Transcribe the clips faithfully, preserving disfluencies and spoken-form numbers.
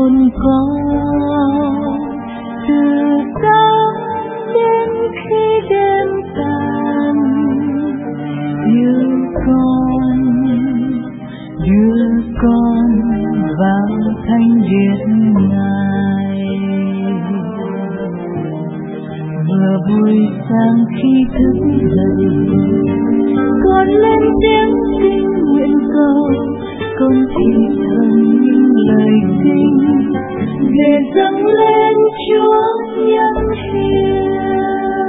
hồn con từ sáng đến khi đêm tàn, đưa con đưa con vào thánh điện Ngài. Vừa buổi sáng khi thức dậy, con lên tiếng xin nguyện cầu, con chỉ cần những lời kinh để dâng lên Chúa nhân hiền.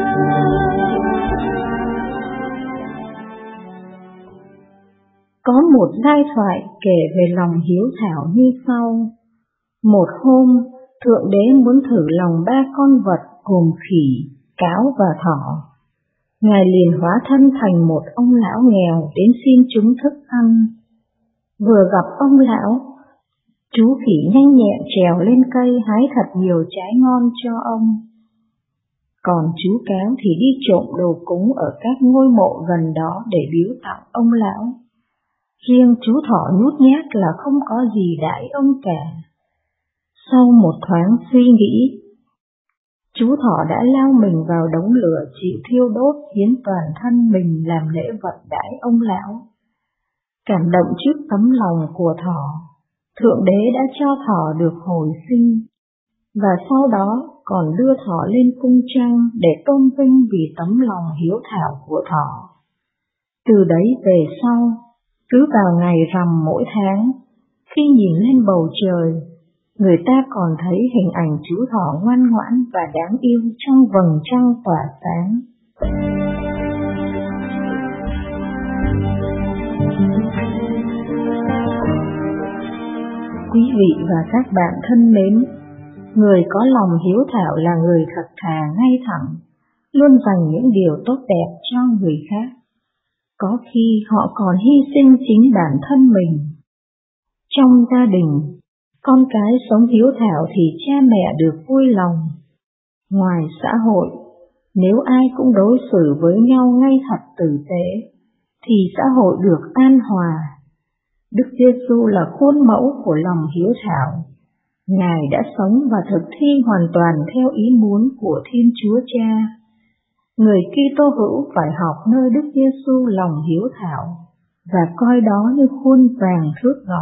Có một giai thoại kể về lòng hiếu thảo như sau. Một hôm, Thượng Đế muốn thử lòng ba con vật gồm khỉ, cáo và thỏ. Ngài liền hóa thân thành một ông lão nghèo đến xin chúng thức ăn. Vừa gặp ông lão, chú khỉ nhanh nhẹn trèo lên cây hái thật nhiều trái ngon cho ông. Còn chú cáo thì đi trộm đồ cúng ở các ngôi mộ gần đó để biếu tặng ông lão. Riêng chú thỏ nhút nhát là không có gì đãi ông cả. Sau một thoáng suy nghĩ, chú thỏ đã lao mình vào đống lửa chịu thiêu đốt, hiến toàn thân mình làm lễ vật đãi ông lão. Cảm động trước tấm lòng của thỏ, Thượng Đế đã cho thỏ được hồi sinh, và sau đó còn đưa thỏ lên cung trăng để tôn vinh vì tấm lòng hiếu thảo của thỏ. Từ đấy về sau, cứ vào ngày rằm mỗi tháng, khi nhìn lên bầu trời, người ta còn thấy hình ảnh chú thỏ ngoan ngoãn và đáng yêu trong vầng trăng tỏa sáng. Quý vị và các bạn thân mến, người có lòng hiếu thảo là người thật thà ngay thẳng, luôn dành những điều tốt đẹp cho người khác. Có khi họ còn hy sinh chính bản thân mình. Trong gia đình, con cái sống hiếu thảo thì cha mẹ được vui lòng. Ngoài xã hội, nếu ai cũng đối xử với nhau ngay thật tử tế, thì xã hội được an hòa. Đức Giêsu là khuôn mẫu của lòng hiếu thảo. Ngài đã sống và thực thi hoàn toàn theo ý muốn của Thiên Chúa Cha. Người Kitô hữu phải học nơi Đức Giêsu lòng hiếu thảo và coi đó như khuôn vàng thước ngọc.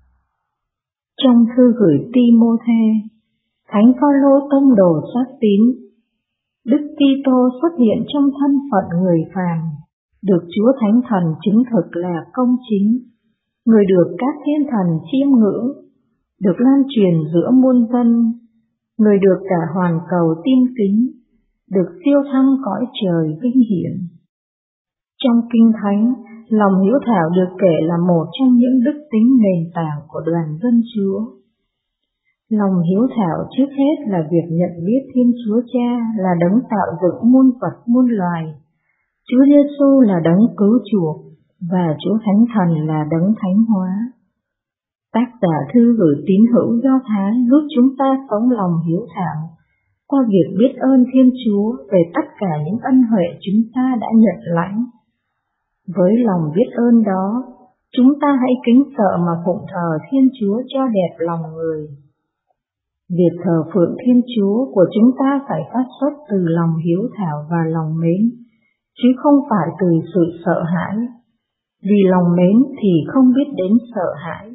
Trong thư gửi Ti-mô-thê, Thánh Phaolô tông đồ xác tín, Đức Kitô xuất hiện trong thân phận người phàm, được Chúa Thánh Thần chứng thực là công chính, người được các thiên thần chiêm ngưỡng, được lan truyền giữa muôn dân, người được cả hoàn cầu tin kính, được siêu thăng cõi trời vinh hiển. Trong Kinh Thánh, lòng hiếu thảo được kể là một trong những đức tính nền tảng của đoàn dân Chúa. Lòng hiếu thảo trước hết là việc nhận biết Thiên Chúa Cha là đấng tạo dựng muôn vật muôn loài, Chúa Giêsu là đấng cứu chuộc và Chúa Thánh Thần là đấng thánh hóa. Tác giả thư gửi tín hữu Do Thái giúp chúng ta sống lòng hiếu thảo qua việc biết ơn Thiên Chúa về tất cả những ân huệ chúng ta đã nhận lãnh. Với lòng biết ơn đó, chúng ta hãy kính sợ mà phụng thờ Thiên Chúa cho đẹp lòng người. Việc thờ phượng Thiên Chúa của chúng ta phải phát xuất từ lòng hiếu thảo và lòng mến, chứ không phải từ sự sợ hãi. Vì lòng mến thì không biết đến sợ hãi.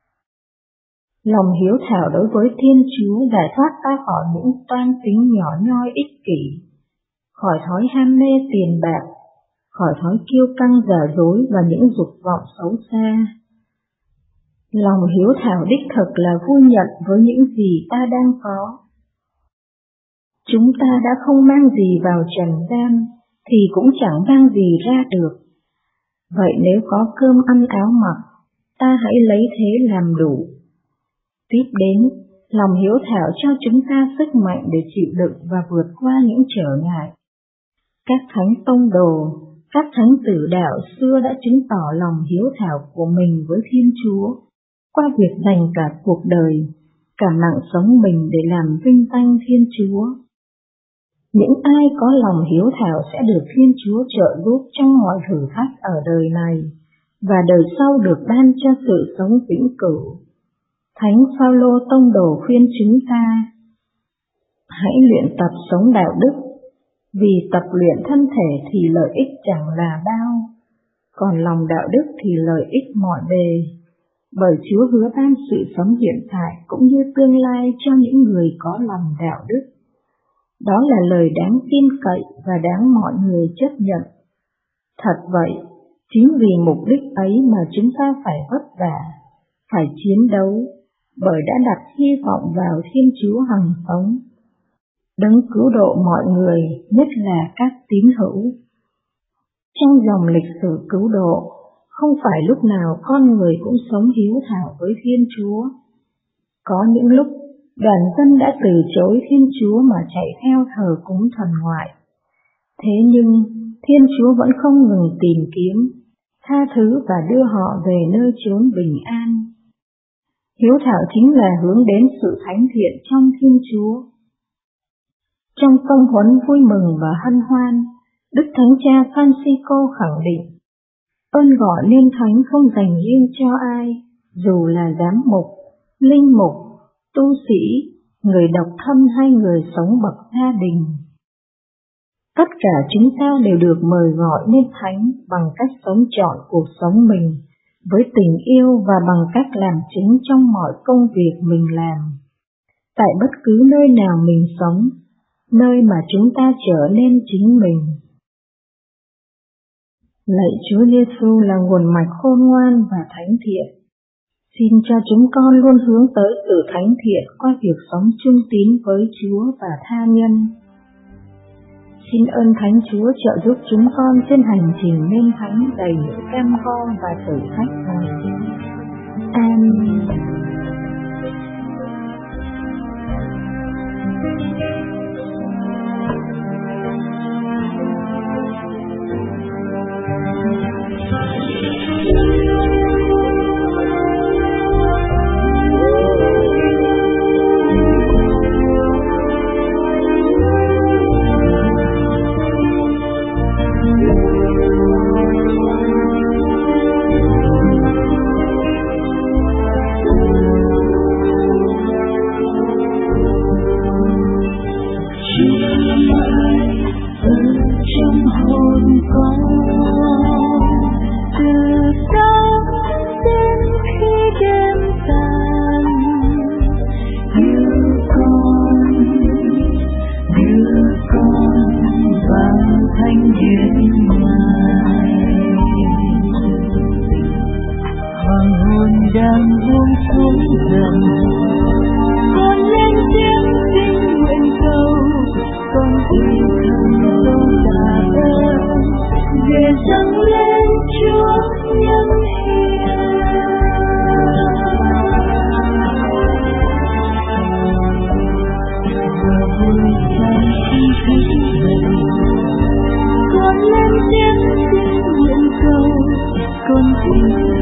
Lòng hiếu thảo đối với Thiên Chúa giải thoát ta khỏi những toan tính nhỏ nhoi ích kỷ, khỏi thói ham mê tiền bạc, khỏi thói kiêu căng giả dối và những dục vọng xấu xa. Lòng hiếu thảo đích thực là vui nhận với những gì ta đang có. Chúng ta đã không mang gì vào trần gian, thì cũng chẳng mang gì ra được. Vậy nếu có cơm ăn áo mặc, ta hãy lấy thế làm đủ. Tiếp đến, lòng hiếu thảo cho chúng ta sức mạnh để chịu đựng và vượt qua những trở ngại. Các thánh tông đồ, các thánh tử đạo xưa đã chứng tỏ lòng hiếu thảo của mình với Thiên Chúa, qua việc dành cả cuộc đời, cả mạng sống mình để làm vinh danh Thiên Chúa. Những ai có lòng hiếu thảo sẽ được Thiên Chúa trợ giúp trong mọi thử thách ở đời này, và đời sau được ban cho sự sống vĩnh cửu. Thánh Phaolô tông đồ khuyên chúng ta hãy luyện tập sống đạo đức, vì tập luyện thân thể thì lợi ích chẳng là bao, còn lòng đạo đức thì lợi ích mọi bề, bởi Chúa hứa ban sự sống hiện tại cũng như tương lai cho những người có lòng đạo đức. Đó là lời đáng tin cậy và đáng mọi người chấp nhận. Thật vậy, chính vì mục đích ấy mà chúng ta phải vất vả, phải chiến đấu, bởi đã đặt hy vọng vào Thiên Chúa hằng sống, Đấng cứu độ mọi người, nhất là các tín hữu. Trong dòng lịch sử cứu độ, không phải lúc nào con người cũng sống hiếu thảo với Thiên Chúa. Có những lúc, đoàn dân đã từ chối Thiên Chúa mà chạy theo thờ cúng thần ngoại. Thế nhưng, Thiên Chúa vẫn không ngừng tìm kiếm, tha thứ và đưa họ về nơi chốn bình an. Hiếu thảo chính là hướng đến sự thánh thiện trong Thiên Chúa. Trong tông huấn vui mừng và hân hoan, Đức Thánh Cha Francisco khẳng định, ơn gọi nên thánh không dành riêng cho ai, dù là giám mục, linh mục, tu sĩ, người độc thân hay người sống bậc gia đình. Tất cả chúng ta đều được mời gọi nên thánh bằng cách sống trọn cuộc sống mình với tình yêu và bằng cách làm chứng trong mọi công việc mình làm. Tại bất cứ nơi nào mình sống, nơi mà chúng ta trở nên chính mình. Lạy Chúa Giêsu là nguồn mạch khôn ngoan và thánh thiện. Xin cho chúng con luôn hướng tới sự thánh thiện qua việc sống trung tín với Chúa và tha nhân. Xin ơn Thánh Chúa trợ giúp chúng con trên hành trình nên thánh đầy những cam go và thử thách này. Amen. Đang buông xuống dần, con lên tiếng xin nguyện cầu, con thì thầm con tạ ơn, về dâng lên Chúa nhân hiền. Giờ buổi sáng khi thức dậy, con lên tiếng xin nguyện cầu, con thì